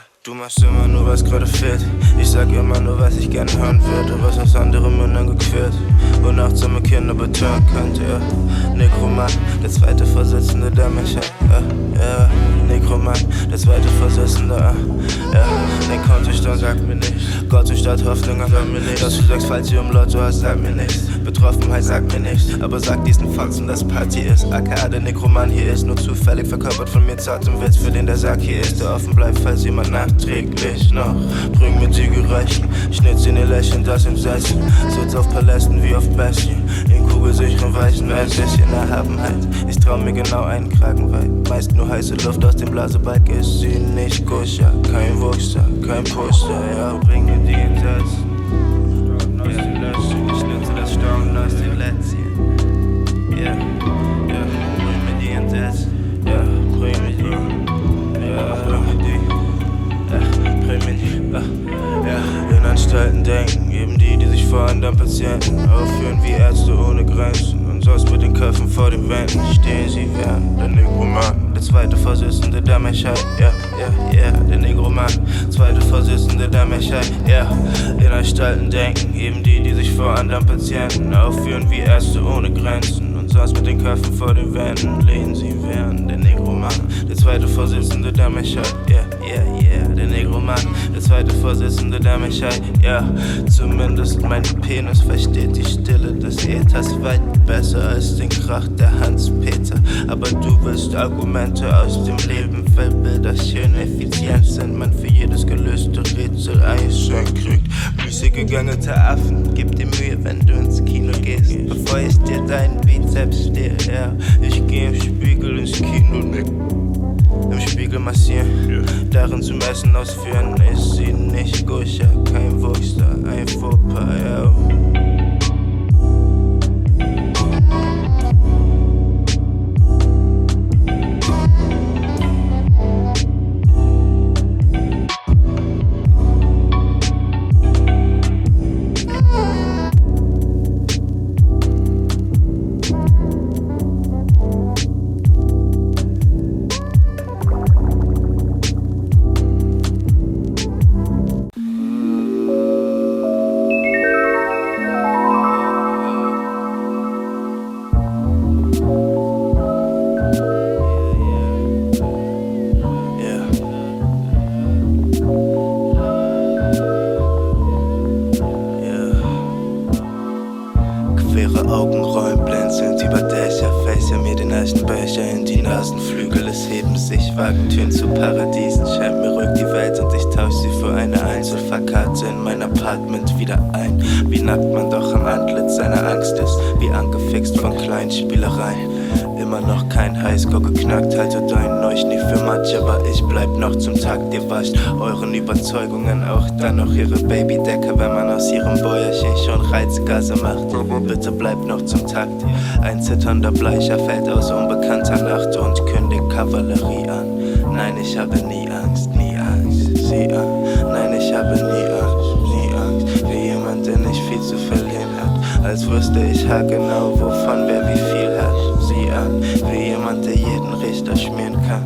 Du machst immer nur, was gerade fehlt. Ich sag immer nur, was ich gerne hören würde, was aus anderen Mündern gequält und achtsame Kinder betören könnte, ja. Nekromant, der zweite Vorsitzende der Menschheit, ja. Nekromant, der zweite Vorsitzende, ja. Dein Kontostand sagt mir nicht, Gott und Stadt Hoffnung, sag mir nicht. Dass du sagst, falls du im Lotto hast, sag mir nichts. Betroffenheit sagt mir nichts, aber sag diesen Faxen, dass Party ist. AKA der Nekromant hier ist, nur zufällig verkörpert von mir zartem Witz, für den der Sarg hier ist, der offen bleibt, falls jemand nachträglich noch bring mir die gereichen, schnitz in ihr Lächeln, das entsetzen, sitz auf Palästen wie auf Bestien, in kugelsicheren weichen Westchen in Erhabenheit. Ich trau mir genau einen Kragen weit, meist nur heiße Luft aus dem Blasebalg, ist sie nicht koscher, kein Wuchser, kein Poster, ja, bring mir die entsetzen. Ich nutze das Staunen aus den Lätzchen. Ja, bring mir die entsetzen. Ja, bring mir die. Ja, bring mir die. In Anstalten denken, eben die sich vor anderen Patienten aufführen wie Ärzte ohne Grenzen. Und sonst mit den Köpfen vor den Wänden stehen sie während der Nekromant, der zweite Vorsitzende der Menschheit, ja, der Nekromant, zweite Vorsitzende der Menschheit, ja. In Anstalten denken, eben die sich vor anderen Patienten aufführen wie Ärzte ohne Grenzen. Und sonst mit den Köpfen vor den Wänden lehnen sie während der Nekromant, der zweite Vorsitzende der Menschheit, ja, der Nekromant, der zweite Vorsitzende der Menschheit, ja. Zumindest mein Penis versteht die Stille des Äthers weit besser als den Krach der Hans-Peter. Aber du willst Argumente aus dem Leben, weil Bilder schön effizient sind, man für jedes gelöste Rätsel Einstein kriegt. Müßig gegöngelte Affen, gib dir Mühe, wenn du ins Kino gehst, bevor ich dir deinen Bizeps stehe, ja. Ich geh im Spiegel ins Kino, nick. Im Spiegel massieren, darin zum Essen ausführen, ist sie nicht koscher, kein Wuchser, ein Fauxpas, ja. Augenrollen blinzelnd über Dächer, fächer mir den Eichenbecher in die Nasenflügel, es heben sich Wagentönen zu Paradiesen, scheint mir ruhig die Welt und ich tausch sie für eine Einzelfahrkarte in mein Apartment wieder ein. Wie nackt man doch am Antlitz seiner Angst ist, wie angefixt von kleinen Spielereien. Immer noch kein Highscore geknackt, haltet deinen Neuschnee für Matsch, aber ich bleib noch zum Takt. Ihr wascht euren Überzeugungen auch dann noch ihre Babydecke, wenn man aus ihrem Bäuerchen schon Reizgase macht. Bitte bleibt noch zum Takt. Ein zitternder Bleicher fällt aus unbekannter Nacht und kündigt Kavallerie an. Nein, ich habe nie Angst, sieh an. Nein, ich habe nie Angst, wie jemand, der nicht viel zu verlieren hat. Als wüsste ich haargenau, wovon wer wie viel hat. Sieh an, wie jemand, der jeden Richter schmieren kann.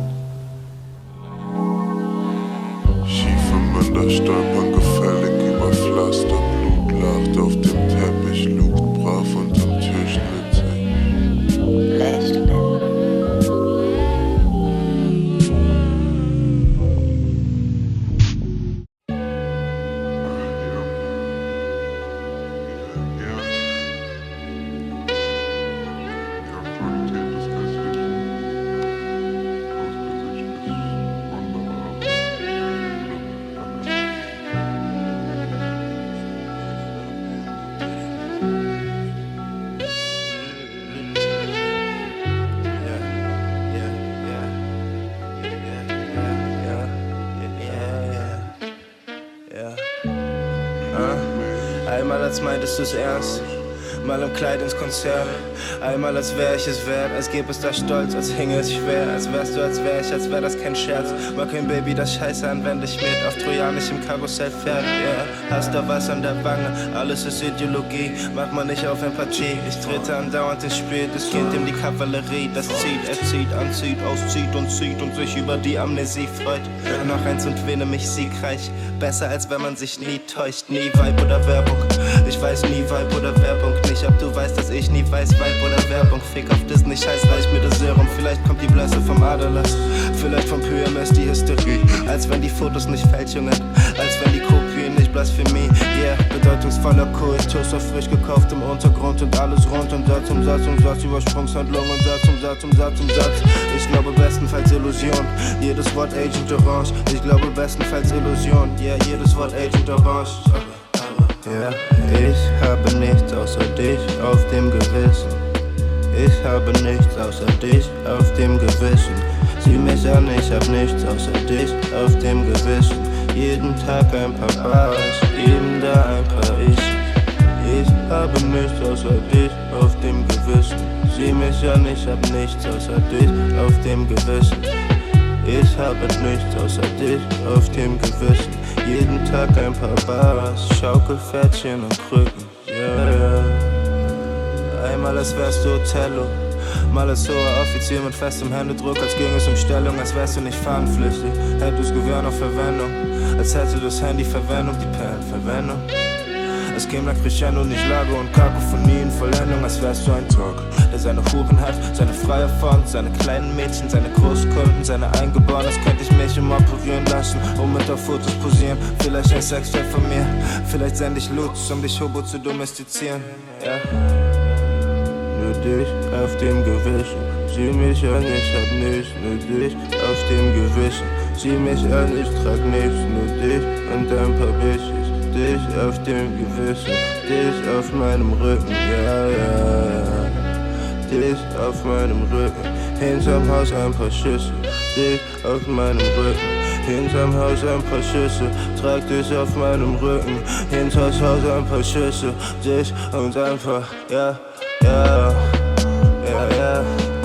Schiefe Münder stolpern gefällig über Pflaster, Blut lacht auf dem Teppich, lugt brav unterm Tisch Einmal als meintest du's ernst, mal im Kleid ins Konzert. Einmal als wär ich es wert, als gäbe es da Stolz, als hinge es schwer. Als wärst du, als wär ich, als wär das kein Scherz. Mal kein Baby, das Scheiße an, wenn dich mit auf trojanischem Karussell fährt, yeah. Hast da was an der Wange, alles ist Ideologie, mach mal nicht auf Empathie. Ich trete andauernd ins Spiel, das Kind in die Kavallerie. Das zieht, er zieht, anzieht, auszieht und sich über die Amnesie freut. Noch eins und wähne mich siegreich, besser als wenn man sich nie täuscht. Nie Vibe oder Werbung, ich weiß nie Vibe oder Werbung. Nicht ob du weißt, dass ich nie weiß Vibe oder Werbung. Fick auf Disney, scheiß reich mit der Serum. Vielleicht kommt die Blässe vom Aderlass, vielleicht vom PMS die Hysterie. Als wenn die Fotos nicht Fälschungen, als wenn die Kopien nicht Blasphemie. Yeah, bedeutungsvoller Kultus auf frisch gekauftem Untergrund und alles rund und Satz um Satz um Satz, Übersprungshandlung und Satz um Satz um Satz um Satz. Ich glaube bestenfalls Illusion, jedes Wort Agent Orange. Ich glaube bestenfalls Illusion, yeah, jedes Wort Agent Orange. Ja, ich habe nichts außer dich auf dem Gewissen. Ich habe nichts außer dich auf dem Gewissen. Sieh mich an, ich hab nichts außer dich auf dem Gewissen. Jeden Tag ein paar Bars, eben da ein paar Ich habe nichts außer dich auf dem Gewissen. Sieh mich an, ich hab nichts außer dich auf dem Gewissen. Ich habe nichts außer dich auf dem Gewissen. Jeden Tag ein paar Bars, Schaukelpferdchen und Krücken, yeah. Einmal als wärst du Othello, mal als hoher Offizier mit festem Händedruck, als ging es um Stellung, als wärst du nicht fahnenflüchtig. Hättest Gewehr noch Verwendung, als hätte das Handy Verwendung, die Perlen Verwendung. Es käme nach Crescendo, nicht Lago und Kakophonie in Vollendung, als wärst du ein Talk, der seine Huren hat, seine freie Font, seine kleinen Mädchen, seine Großkunden, seine Eingeborenen. Das könnte ich mich immer operieren lassen und mit auf Fotos posieren. Vielleicht ein Sextape von mir, vielleicht sende ich Lutz, um dich Hobo zu domestizieren, ja. Nur dich auf dem Gewissen, sieh mich an, ich hab nichts. Nur dich auf dem Gewissen, sieh mich an, ich trag nichts. Nur dich und ein paar Bitches. Dich auf dem Gewissen, dich auf meinem Rücken, ja, ja. Dich auf meinem Rücken, hinterm Haus ein paar Schüsse. Dich auf meinem Rücken, hinterm Haus ein paar Schüsse. Trag dich auf meinem Rücken, hinters Haus ein paar Schüsse. Dich und einfach, ja, ja, ja, ja.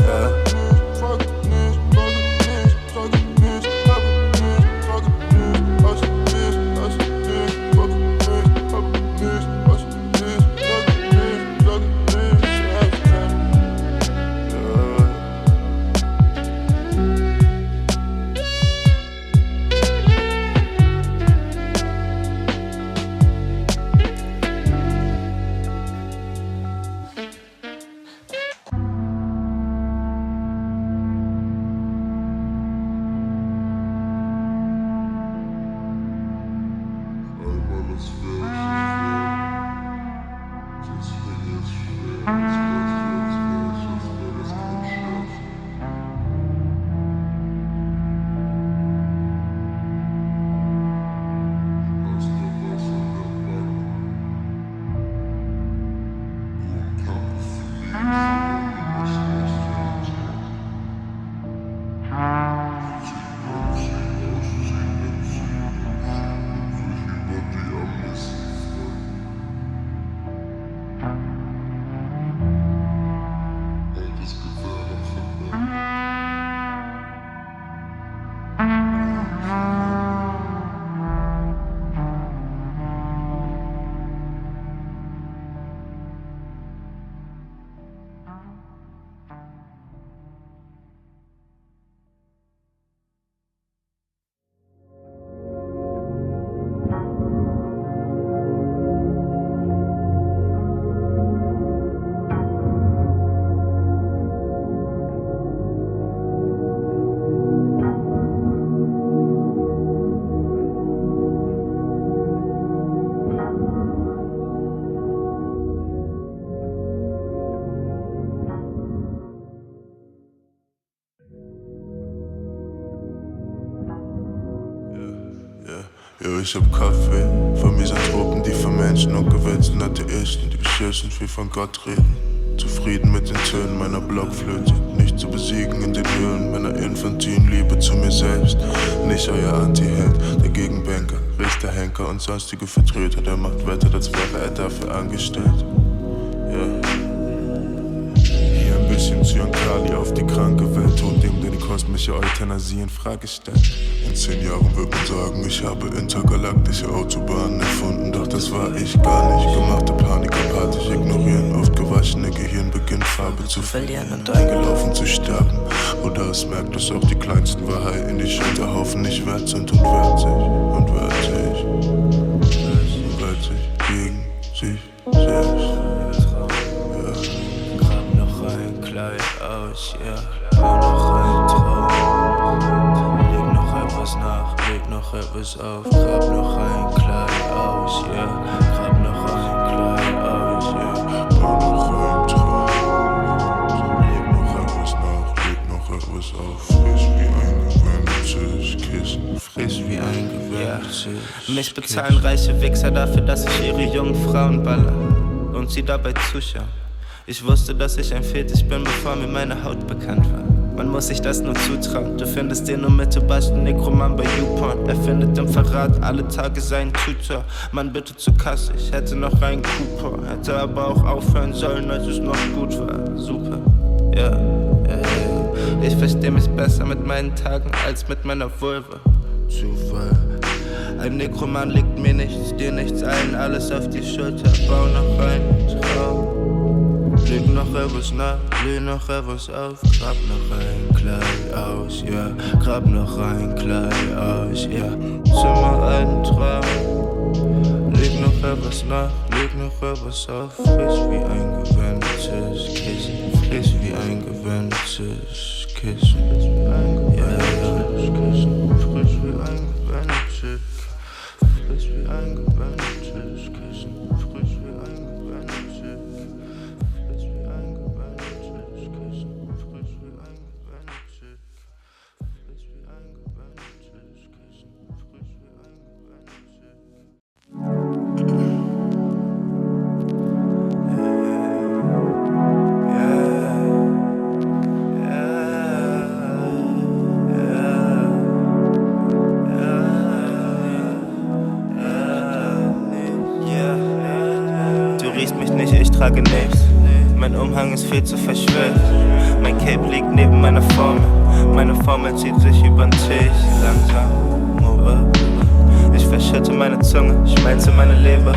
Ja, ich hab Kaffee von Misanthropen, die von Menschen und gewälzten Atheisten, die beschissen viel von Gott reden. Zufrieden mit den Tönen meiner Blockflöte, nicht zu besiegen in den Höhen meiner infantilen Liebe zu mir selbst. Nicht euer Anti-Held, der Gegenbanker, Richter, Henker und sonstige Vertreter, der macht Wetter, als wäre er dafür angestellt. Hier ein bisschen Zyankali auf die kranke Welt, tot dem, der die kosmische Euthanasie in Frage stellt. In 10 Jahren wird man sagen, ich habe intergalaktische Autobahnen erfunden, doch das war ich gar nicht. Gemachte Panik apathisch ignorieren, oft gewaschene Gehirn beginnt Farbe zu verlieren und eingelaufen zu sterben. Oder es merkt, dass auch die kleinsten Wahrheiten die Scheiterhaufen nicht wert sind und wehrt sich gegen sich selbst. Grab noch ein Kleid aus, ja, bau noch ein Traum. Leg noch etwas nach, leg noch etwas auf. Grab noch ein Kleid aus, ja, grab noch ein Kleid aus, ja. Bau noch ein Traum. Leg noch etwas nach, leg noch etwas auf. Frisch wie ein gewöhnliches Kissen. Frisch wie ein gewöhnliches Mich bezahlen reiche Wichser dafür, dass ich ihre jungen Frauen baller und sie dabei zuschauen. Ich wusste, dass ich ein Fetisch bin, bevor mir meine Haut bekannt war. Man muss sich das nur zutrauen. Du findest den nur mit Sebastian Necroman bei YouPorn. Er findet im Verrat alle Tage seinen Tutor. Mann, bitte zur Kasse, ich hätte noch einen Coupon. Hätte aber auch aufhören sollen, als es noch gut war. Super, ja. Ich versteh mich besser mit meinen Tagen als mit meiner Vulva. Zufall. Ein Nekroman legt mir nichts, dir nichts ein, alles auf die Schulter. Bau noch einen Traum. Leg noch etwas nach, leg noch etwas auf. Grab noch ein Kleid aus, ja. Grab noch ein Kleid aus, ja. Zimmer einen Traum. Leg noch etwas nach, leg noch etwas auf. Frisch wie ein gewöhnliches Kissen. Frisch wie ein gewöhnliches Kissen. Ja, Kissen. Frisch wie ein gewöhnliches. Frisch wie ein gewöhnliches Kissen. Frisch wie ein gewöhnliches. Frisch wie ein gewöhnliches Kissen. Frisch wie ein gewöhnliches. Frisch wie ein gewöhnliches Kissen. Frisch wie ein ich trage nichts. Mein Umhang ist viel zu verschwitzt. Mein Cape liegt neben meiner Formel. Meine Formel zieht sich übern Tisch. Langsam, ich verschütte meine Zunge, schmelze meine Leber.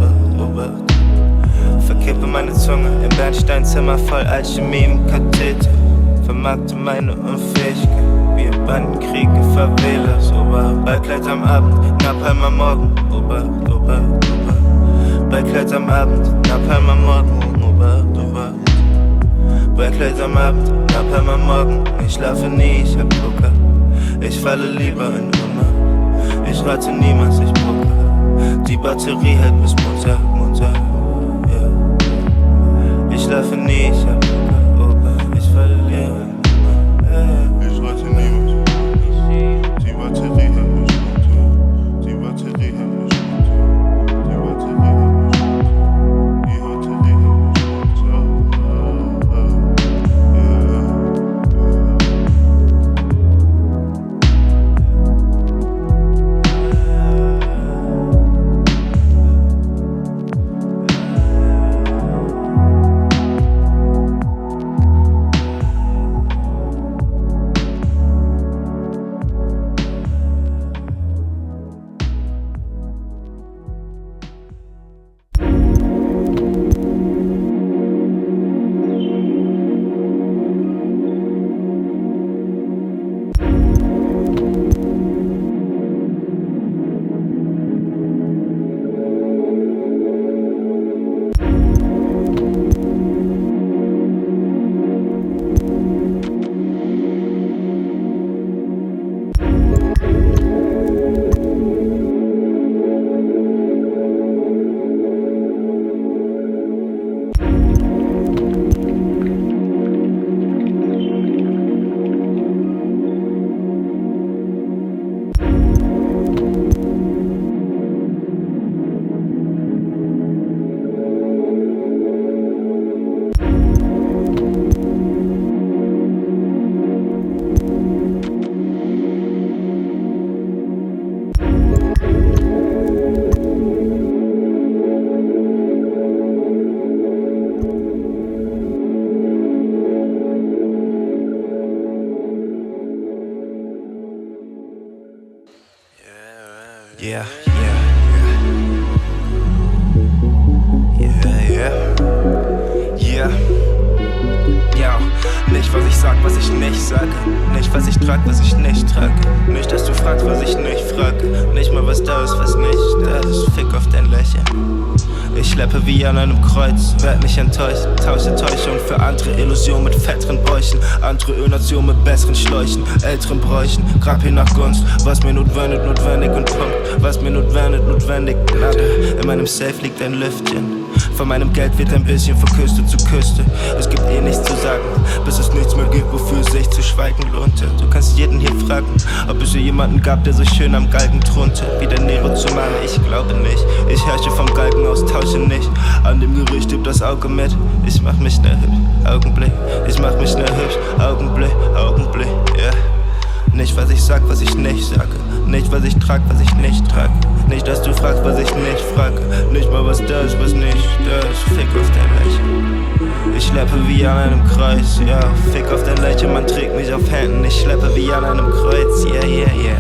Verkippe meine Zunge im Bernsteinzimmer voll Alchemie im Katheter. Vermarkte meine Unfähigkeit wie im Bandenkrieg in Favelas. Ballkleid am Abend, Napalm am Morgen. Ballkleid am Abend, Napalm am Morgen. Ballkleid am Abend, Napalm am Morgen. Ich schlafe nie, ich hab Poker. Ich falle lieber in Hummer. Ich rate niemals, ich poker. Die Batterie hält bis Montag, ja. Ich schlafe nie, ich hab Poker. Ich falle lieber in Hummer. Ich rate niemals. Die Batterie hält bis Montag. Die Batterie hält bis Montag. Nicht, was ich sag, was ich nicht sage. Nicht, was ich trag, was ich nicht trage. Nicht, dass du fragst, was ich nicht frage. Nicht mal, was da ist, was nicht da ist. Fick auf dein Lächeln. Ich schleppe wie an einem Kreuz, werd nicht enttäuscht. Tausche Täuschung für andere Illusion mit fetteren Bäuchen. Andere Ölnation mit besseren Schläuchen, älteren Bräuchen. Grab hier nach Gunst, was mir notwendig und Punkt. Was mir notwendig, nada. In meinem Safe liegt ein Lüftchen. Von meinem Geld wird ein bisschen von Küste zu Küste. Es gibt eh nichts zu sagen, bis es nichts mehr gibt, wofür es sich zu schweigen lohnte. Du kannst jeden hier fragen, ob es hier jemanden gab, der so schön am Galgen thronte. Wie der Nero zu Mare, ich glaube nicht. Ich herrsche vom Galgen aus, tausche nicht. An dem Gericht heb das Auge mit. Ich mach mich schnell hübsch, Augenblick. Ich mach mich schnell hübsch, Augenblick, yeah. Nicht, was ich sag, was ich nicht sage. Nicht, was ich trag, was ich nicht trage. Nicht, dass du fragst, was ich nicht frage. Nicht mal, was da ist, was nicht da ist. Fick auf dein Lächeln. Ich schleppe wie an einem Kreuz, ja. Fick auf dein Lächeln, man trägt mich auf Händen. Ich schleppe wie an einem Kreuz, yeah.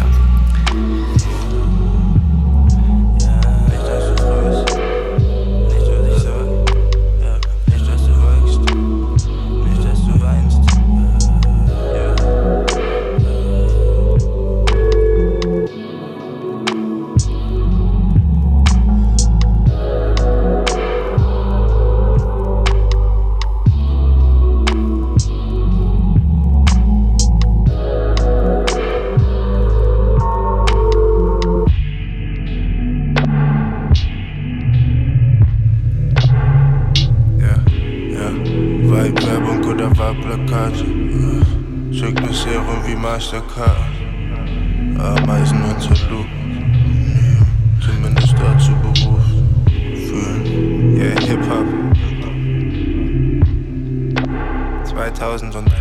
Werbung oder Wahlplakate, schick mir Serum wie Mastercard, Ameisen und Lupen, zumindest dazu berufen, fühlen, yeah, Hip-Hop, 2000 und,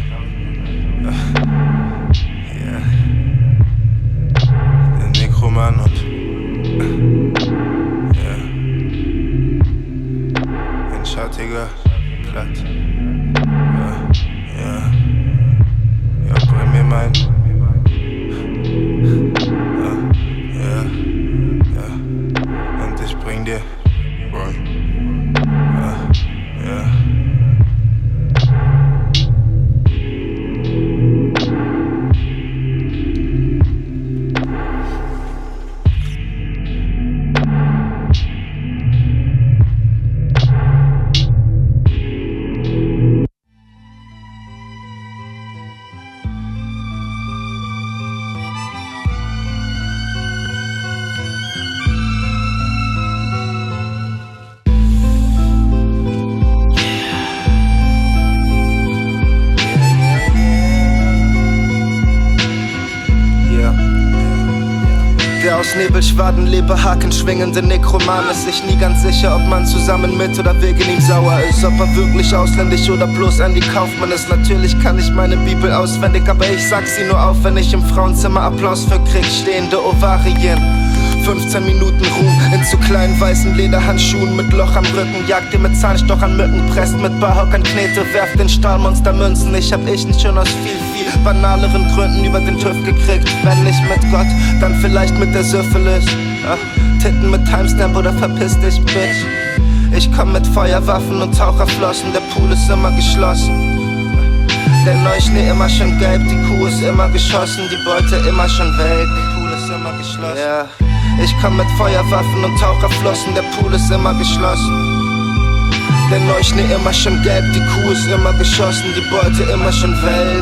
yeah, der Nekroman und, yeah, ein schattiger Platz. Ja, bring mir mein. Ja. Und ich bring dir. Ja. Der aus Nebelschwaden, Leberhaken schwingende Nekroman ist sich nie ganz sicher, ob man zusammen mit oder wegen ihm sauer ist. Ob er wirklich ausländisch oder bloß Andy Kaufmann ist. Natürlich kann ich meine Bibel auswendig, aber ich sag sie nur auf, wenn ich im Frauenzimmer Applaus für Krieg stehende Ovarien. 15 Minuten Ruhm in zu kleinen weißen Lederhandschuhen mit Loch am Rücken. Jagt ihr mit Zahnstoch an Mücken, presst mit Barhockern Knete, werft in Stahlmonstermünzen. Ich nicht schon aus viel banaleren Gründen über den TÜV gekriegt. Wenn nicht mit Gott, dann vielleicht mit der Syphilis. Titten mit Timestamp oder verpiss dich, Bitch. Ich komm mit Feuerwaffen und Taucherflossen, der Pool ist immer geschlossen. Der Neuschnee immer schon gelb, die Kuh ist immer geschossen, die Beute immer schon weg. Der Pool ist immer geschlossen. Yeah. Ich komm mit Feuerwaffen und Taucherflossen, der Pool ist immer geschlossen. Der Neuschnee immer schon gelb, die Kuh ist immer geschossen, die Beute immer schon weg.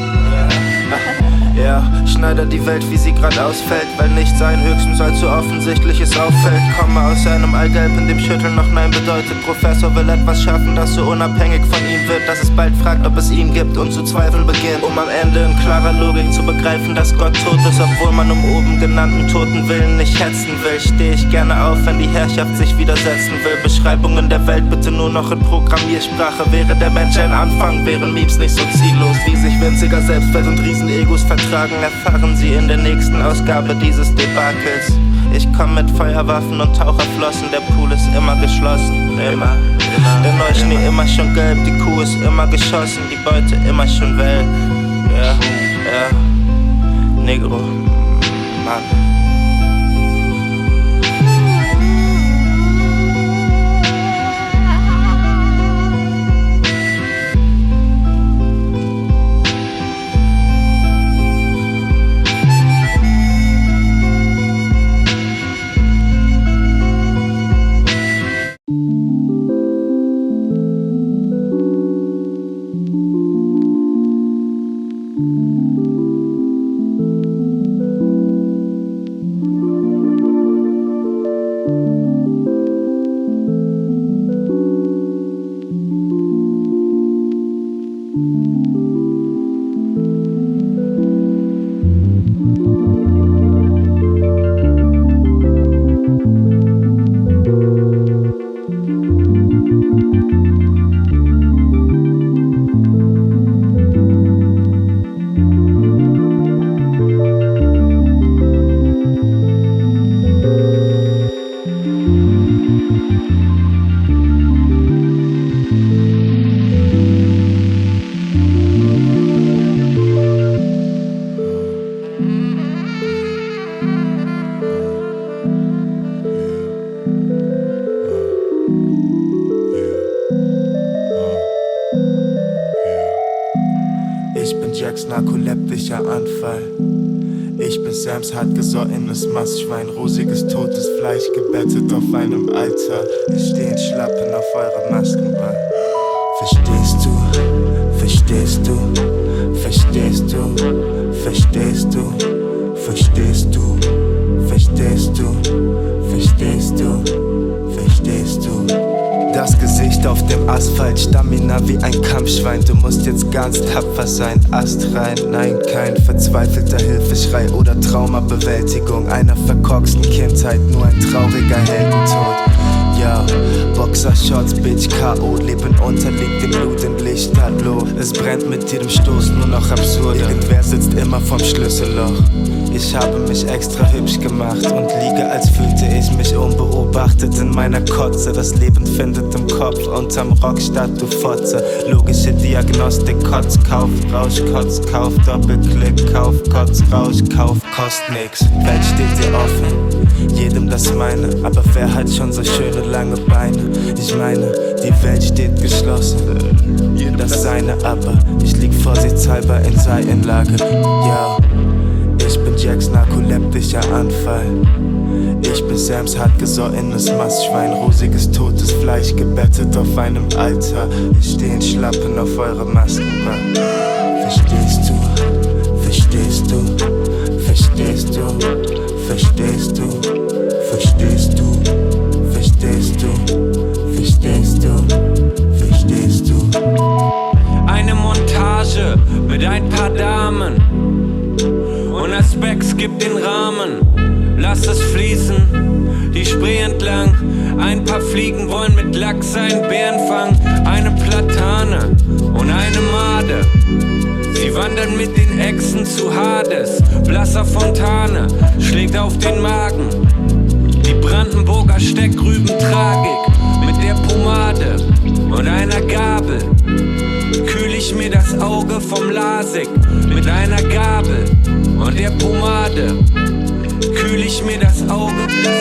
Ja, schneider die Welt, wie sie grad ausfällt, weil nicht sein höchstens allzu offensichtlich es auffällt. Komme aus einem Allgelb, in dem Schütteln noch Nein bedeutet. Professor will etwas schaffen, das so unabhängig von ihm wird, dass es bald fragt, ob es ihn gibt und zu zweifeln beginnt. Um am Ende in klarer Logik zu begreifen, dass Gott tot ist, obwohl man um oben genannten toten Willen nicht hetzen will. Steh ich gerne auf, wenn die Herrschaft sich widersetzen will. Beschreibungen der Welt bitte nur noch in Programmiersprache. Wäre der Mensch ein Anfang, wären Memes nicht so ziellos. Wie sich winziger Selbstwert und Riesenegos vertragen, erfahren Sie in der nächsten Ausgabe dieses Debakels. Ich komm mit Feuerwaffen und Taucherflossen, der Pool ist immer geschlossen. Immer. Der Neuschnee immer schon gelb, die Kuh ist immer geschossen, die Beute immer schon weg. Ja. Negro, Mann. narkoleptischer Anfall. Ich bin Sams hartgesottenes Mastschwein, rosiges totes Fleisch gebettet auf einem Altar. Ich steh in Schlappen auf eure Maskenball. Verstehst du? Verstehst du? Verstehst du? Verstehst du? Verstehst du? Verstehst du? Verstehst du? Verstehst du? Das Gesicht auf dem Asphalt, Stamina wie ein Kampfschwein. Du musst jetzt ganz tapfer sein, astrein. Nein, kein verzweifelter Hilfeschrei oder Traumabewältigung einer verkorksten Kindheit, nur ein trauriger Heldentod. Ja, Boxershorts, Bitch, K.O. Leben unterliegt dem Blut im Licht, hallo. Es brennt mit jedem Stoß nur noch absurd. Irgendwer sitzt immer vorm Schlüsselloch. Ich habe mich extra hübsch gemacht und liege, als fühlte ich mich unbeobachtet in meiner Kotze. Das Leben findet im Kopf unterm Rock statt, du Fotze. Logische Diagnostik, Kotz, Kauf, Rausch, Kotz, Kauf, Doppelklick, Kauf, Kotz, Rausch, Kauf, kost nix. Welt steht dir offen, jedem das meine. Aber wer hat schon so schöne lange Beine? Ich meine, die Welt steht geschlossen, das seine, aber ich lieg vorsichtshalber in Seitenlage. Ja, ich bin Jacks narkoleptischer Anfall. Ich bin Sams hartgesottenes Mastschwein, rosiges totes Fleisch gebettet auf einem Altar. Ich steh in Schlappen auf eure Maskenball. Verstehst du? Verstehst du? Verstehst du? Verstehst du? Verstehst du? Verstehst du? Verstehst du? Verstehst du? Eine Montage mit ein paar Damen und das Specs gibt den Rahmen. Lass es fließen, die Spree entlang. Ein paar Fliegen wollen mit Lachs einen Bären fangen. Eine Platane und eine Made. Sie wandern mit den Echsen zu Hades. Blasser Fontane schlägt auf den Magen. Die Brandenburger Steckrüben-Tragik mit der Pomade und einer Gabel. Kühl ich mir das Auge vom Lasik mit einer Gabel und der Pomade. Kühl ich mir das Auge